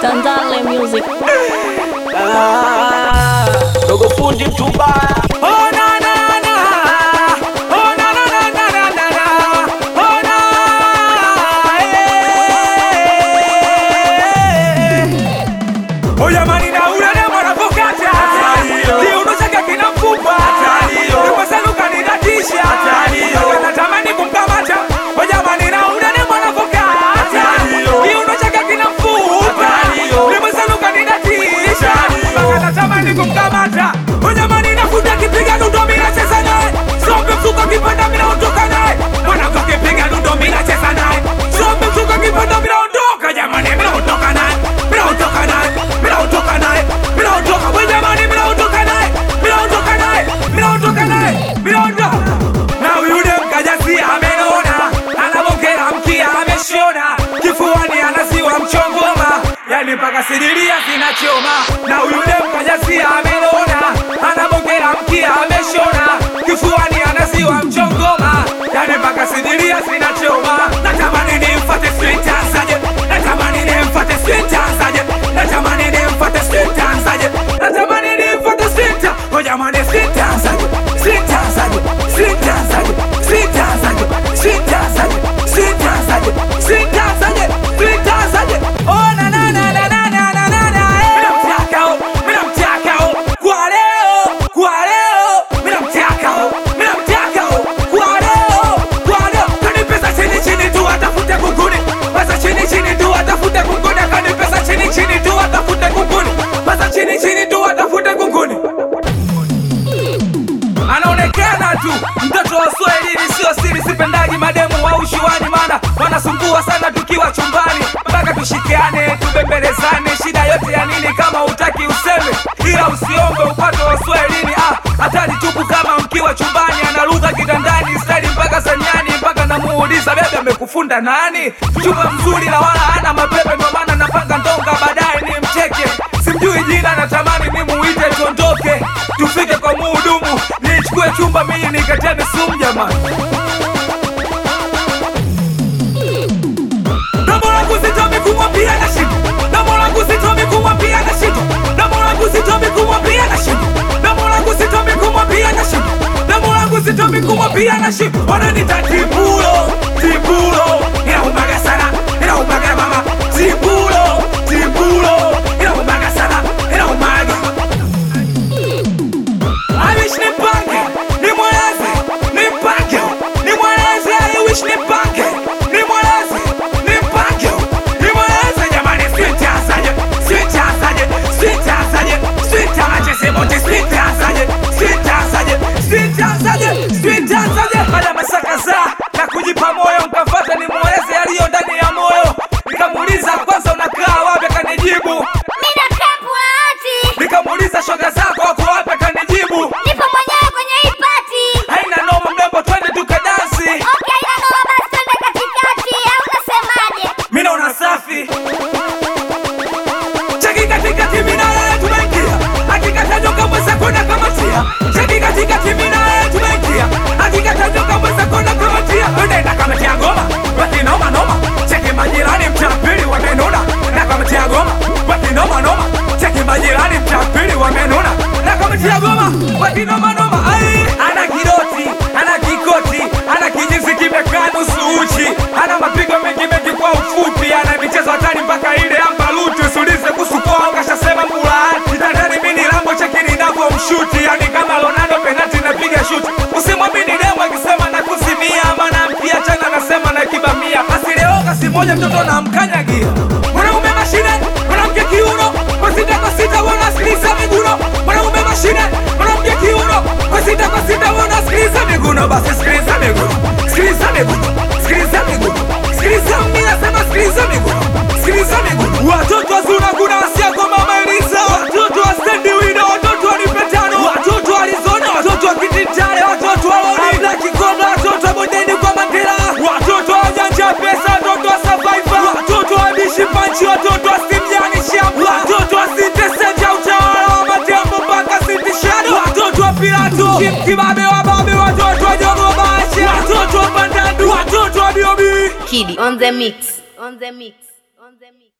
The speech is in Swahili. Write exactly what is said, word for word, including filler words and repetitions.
Tandale Music. Ah, dogo fundi mtumbaya. Oh na na na. Oh na na na na na na na. Oh na. Eh. Oh jamani na ule na mwanavokata. Ndio unachaka kina mfupa. Kwa sababu kanidatisha. Natamani kumkamata. Oh jamani na ule na mwanavokata. Ndio unachaka kina mfupa. Natamani kumkamata. Jamani nafuta kipiga dundo mimi nacheza naye. Sombe msuka kipanda mimi naondoka naye. Mwanangu kipiga dundo mimi nacheza naye. Sombe msuka kipanda mimi naondoka jamani mimi naondoka naye. Mimi naondoka naye. Mimi naondoka naye. Mimi naondoka. Wewe jamani mimi naondoka naye. Mimi naondoka naye. Mimi naondoka naye. Mimi naondoka. Na yule mkajasi amenona. Anabongera mkia ameshona. Kifuani anaziwa mchongoma. Yani mpaka sidiria zinachoma. Na yule mkajasi amenona. Anabongera mkia ameshona. Kifuani anaziwa mchongoma. Yani mpaka sidiria zinachoma. Natamani nimfuate street dansaje. Natamani nimfuate street dansaje. Natamani nimfuate street dansaje. Natamani nimfuate street. Oh jamani street dansaje. Street dansaje. Street dansaje. Street dansaje. Street dansaje. Street dansaje. Street dansaje. Street dansaje. Oh na na na na na na na na na. Mina mtaka o, mina mtaka o. Kwa leo, kwa leo. Mina mtaka o, mina mtaka o. Kwa leo, kwa leo. Kani pesa chini chini tu atafute kunguni. Pesa chini chini tu atafute kunguni. Kani pesa chini chini tu atafute kunguni. Pesa chini chini tu atafute kunguni. Anaonekana tu mtoto wa Swahili sio siri, sipendaji mademu wa ushuani maana wanasumbua sana tukiwa chumbani. Mpaka tushikiane, tubembelezane, shida yote ya nini kama utaki useme. Ila usiombe upato wa Swahili ah, hatari tupu kama mkiwa chumbani. Analuga kitandani, style mpaka sanyani, mpaka namuuliza bebe amekufunda nani? Chumba mzuri na wala hana mapepe, ndio maana napanga ndonga baadaye ni mcheke. Simjui jina natamani nimuite tuondoke. Tufike kwa muhudumu, nichukue chumba mimi nikatane sumu jamani. Namo langu sitomi kumwambia na shida. Namo langu sitomi kumwambia na shida. Namo langu sitomi kumwambia na shida. Namo langu sitomi kumwambia na shida. Namo langu sitomi kumwambia na shida. Wananiita Tibulo, Tibulo. Ninaumaga sana, ninaumaga mama. Tibulo, Tibulo. Ninaumaga sana, ninaumaga. I wish nipange, nimweleze, nipange, nimweleze, I wish nipange, nimweleze, nipange, nimweleze jamani sweet asaje, sweet asaje, sweet asaje, sweet asaje, semote sweet asaje, sweet asaje, sweet asaje, sweet asaje. Baada masaka za na kujipa moyo mkafuata nimweleze yaliyo ndani ya moyo. Nikamuuliza kwanza unakaa wapi, akanijibu mimi nakaa Puati. Nikamuuliza shoga zako wako wapi, akanijibu nipo mwenyewe kwenye hii party. haina noma mrembo twende tukadansi. Okay, haina noma basi twende katikati au unasemaje? Mimi naona safi. Cheki katikati mimi na wewe tunaingia. Hakika nyoka mweza kwenda kama tia. Cheki katikati mimi na wewe tunaingia. Hakika nyoka mweza kwenda kama tia. Unaenda kama tia goma. Waki noma noma. Cheki majirani mtapili wamenona. Na kama tia goma. Waki noma noma. Cheki majirani mtapili wamenona. Na kama tia goma. Waki noma noma. Ai, ana kidoti, ana kikoti, ana kijinsi kimekaa nusu uchi. Ana mapigo mengi mengi kwa ufupi. Ana michezo hatari mpaka ile hapa lutu. Sulize kuhusu kwa kashasema mulaati. Tandani mini lambo cheki ninavyo mshuti. Yani kama Ronaldo penalty napiga shoot. Usimwamini demo akisema na kusimia. Maana mpia chana nasema na kibamia. Basi leo kasi moja mtoto na mkanyagia. Mwanaume mashine, mwanamke kiuno. Kwa sita kwa sita wana sikiliza miguno. Mwanaume mashine, mwanamke kiuno. Kwa sita kwa sita wana sikiliza miguno. Basi sikiliza miguno. Sikiliza miguno. Sikiliza miguno. Sikiliza mimi nasema sikiliza miguno. Sikiliza miguno. Watoto wazuna kuna asia kwa mama Elisa. Watoto wa Stendi Wino, watoto wa Nipetano. Watoto wa Arizona, watoto wa Kititale, watoto wa Lodi. Abla Kikonda, watoto wa Bondeni kwa Mandela. Watoto wa Janja Pesa, watoto wa Survivor. Watoto wa Bishi Panchi, watoto wa Simjani Shamba. Watoto wa Sinte Senja utawala wa Matembo mpaka Sinte Shadow. Watoto wa Pilato, Kim Kibabe wa Babe, watoto wa Jogo Bashe. Watoto wa Bandandu, watoto wa Biobi. Kidi on the mix, on the mix, on the mix.